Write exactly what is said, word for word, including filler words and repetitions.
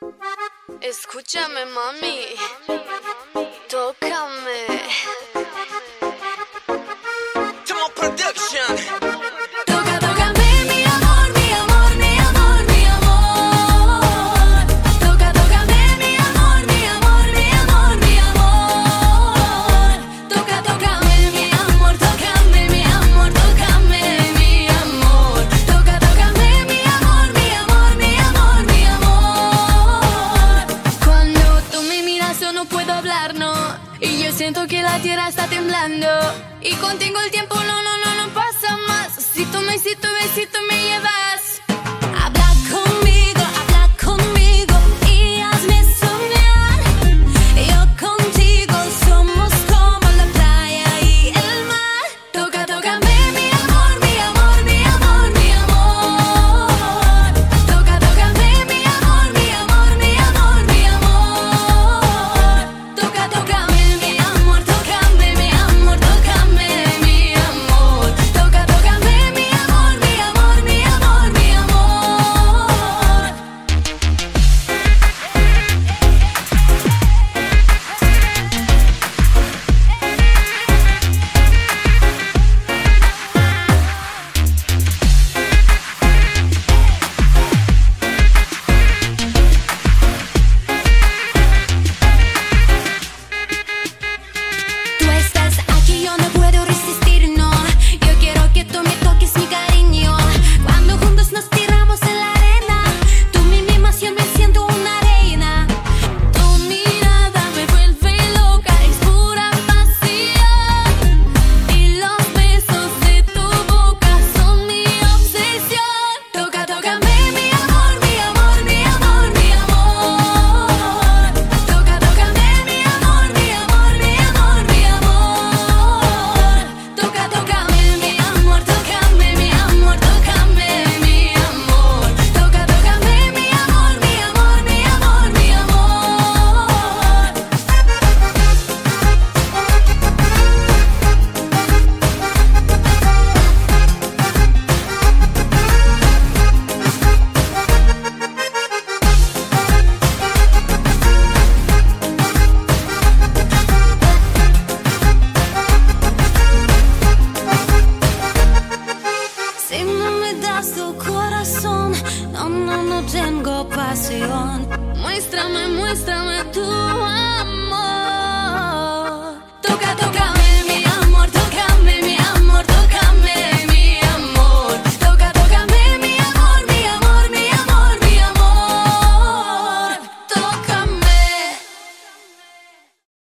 Escúchame, mami, tócame. Tomo Production. Toca, tócame, mi amor, mi amor, mi amor, mi amor. Toca, tócame, mi amor, mi amor, mi amor, mi amor. Toca, tócame, mi amor, tócame, mi amor, tócame, mi amor. Toca, tócame, mi amor, mi amor, mi amor, mi amor. Cuando tú me miras yo no puedo hablar, no. Y yo siento que la tierra está temblando. Y contigo el tiempo no, no, no, no pasa más. Si tú me hiciste besito me llevas. Habla conmigo, habla conmigo y hazme soñar. Yo contigo somos como la playa y el mar. Toca, tócame, mi amor, mi amor, mi amor, mi amor. Toca, tócame, mi amor, mi amor, mi amor, mi amor. Toca, tócame, mi amor, tócame, mi amor, tócame, mi amor. Toca, tócame, mi amor, mi amor, mi amor, mi amor. Tú estás aquí, yo no puedo resistir, no. Yo quiero que tú me toques, mi cariño. Cuando juntos nos tiramos en la arena, tú me mimas, yo me siento una reina. Tu mirada me vuelve loca, es pura pasión. Y los besos de tu boca son mi obsesión. Toca, tócame, mi amor, mi amor, mi amor, mi amor. Toca, tócame, mi amor, mi amor, mi amor, mi amor. Toca, tócame, mi amor, tócame, mi amor, tócame, mi amor. Toca, tócame, mi amor, mi amor, mi amor, mi amor. Si no me das tu corazón, no, no, no tengo pasión. Muéstrame, muéstrame tu amor. Toca, toca.